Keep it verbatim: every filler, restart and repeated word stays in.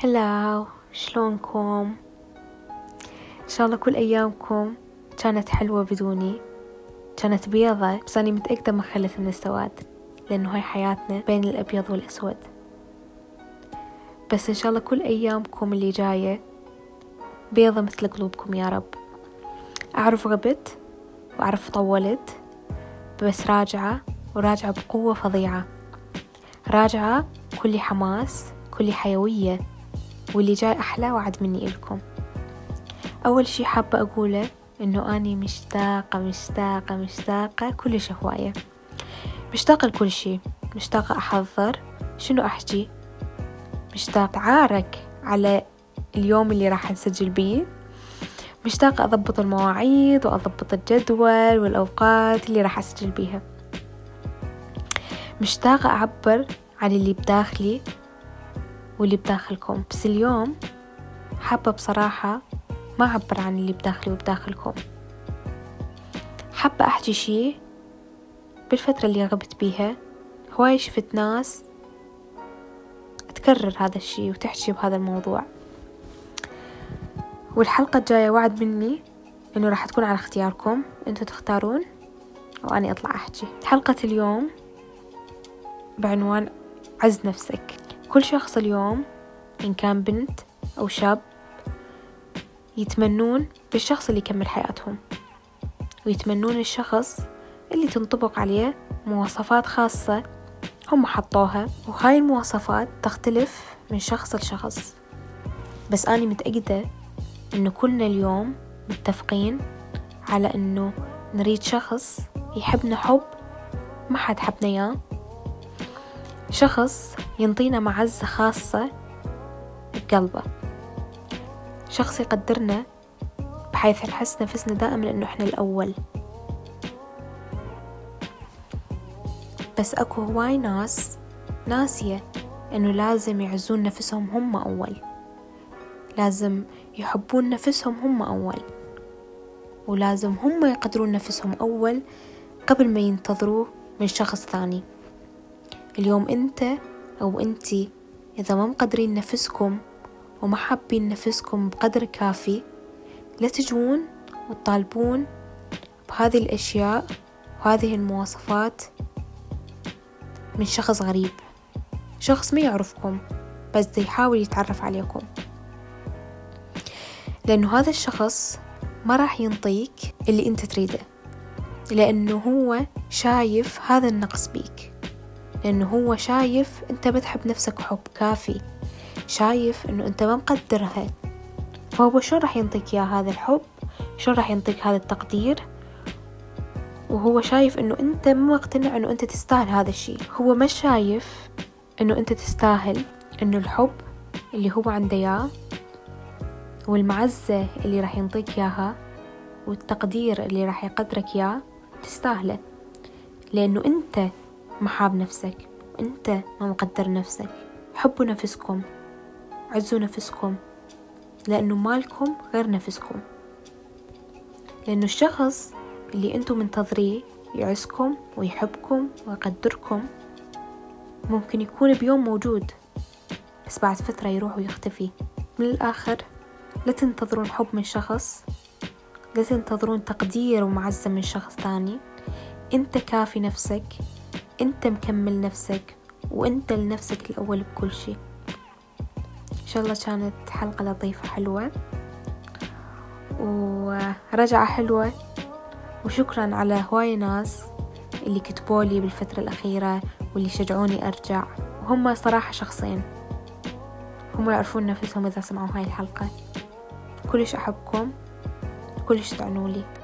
هلاو، شلونكم؟ إن شاء الله كل أيامكم كانت حلوة بدوني، كانت بيضة، بس أنا متأكدة ما خلت من السواد، لأنه هاي حياتنا بين الأبيض والأسود. بس إن شاء الله كل أيامكم اللي جاية بيضة مثل قلوبكم يا رب. أعرف غبت وأعرف طولت، بس راجعة وراجعة بقوة فظيعة، راجعة كل حماس كل حيوية، واللي جاي أحلى وعد مني إلكم. أول شي حابة أقوله إنه أني مشتاقة مشتاقة مشتاقة كلش هواية، مشتاقة لكل شي، مشتاقة أحضر شنو أحكي، مشتاقة أعارك على اليوم اللي راح نسجل بيه، مشتاقة أضبط المواعيد وأضبط الجدول والأوقات اللي راح أسجل بيها، مشتاقة أعبر عن اللي بداخلي واللي بداخلكم. بس اليوم حابة بصراحة ما أعبر عن اللي بداخلي وبداخلكم، حابة أحكي شي بالفترة اللي غبت بيها. هواي شفت ناس تكرر هذا الشي وتحكي بهذا الموضوع، والحلقة الجاية وعد مني إنه راح تكون على اختياركم، أنتوا تختارون وأني أطلع أحكي. حلقة اليوم بعنوان عز نفسك. كل شخص اليوم إن كان بنت أو شاب يتمنون بالشخص اللي يكمل حياتهم، ويتمنون الشخص اللي تنطبق عليه مواصفات خاصة هم حطوها، وهاي المواصفات تختلف من شخص لشخص. بس أنا متأكدة إنه كلنا اليوم متفقين على إنه نريد شخص يحبنا حب ما حد حبنا إياه، شخص ينطينا معزة خاصة بقلبه، شخص يقدرنا بحيث نحس نفسنا دائما إنه إحنا الأول. بس أكو هواي ناس ناسية إنه لازم يعزون نفسهم هم أول، لازم يحبون نفسهم هم أول، ولازم هم يقدرون نفسهم أول قبل ما ينتظروه من شخص ثاني. اليوم أنت أو أنتي إذا ما مقدرين نفسكم وما حابين نفسكم بقدر كافي، لا تجون وتطالبون بهذه الأشياء وهذه المواصفات من شخص غريب، شخص ما يعرفكم بس دا يحاول يتعرف عليكم، لأنه هذا الشخص ما راح ينطيك اللي أنت تريده، لأنه هو شايف هذا النقص بيك، لأنه هو شايف أنت بتحب نفسك حب كافي، شايف أنه أنت ما مقدرها، فهو شو راح ينطيك يا هذا الحب، شو راح ينطيك هذا التقدير، وهو شايف أنه أنت مو مقتنع أنه أنت تستاهل هذا الشيء. هو ما شايف أنه أنت تستاهل أنه الحب اللي هو عنده إياه والمعزة اللي راح ينطيك إياها والتقدير اللي راح يقدرك إياه تستاهله، لأنه أنت محاب نفسك وأنت ما مقدر نفسك. حبوا نفسكم، عزوا نفسكم، لأنه مالكم غير نفسكم، لأنه الشخص اللي أنتم منتظريه يعزكم ويحبكم ويقدركم ممكن يكون بيوم موجود بس بعد فترة يروح ويختفي. من الآخر لا تنتظرون حب من شخص، لا تنتظرون تقدير ومعزة من شخص ثاني. أنت كافي نفسك، أنت مكمل نفسك، وأنت لنفسك الأول بكل شيء. إن شاء الله كانت حلقة لطيفة حلوة ورجعة حلوة، وشكرا على هواي ناس اللي كتبولي بالفترة الأخيرة واللي شجعوني أرجع، وهم صراحة شخصين هم يعرفون نفسهم إذا سمعوا هاي الحلقة. كلش أحبكم، كلش تعنولي.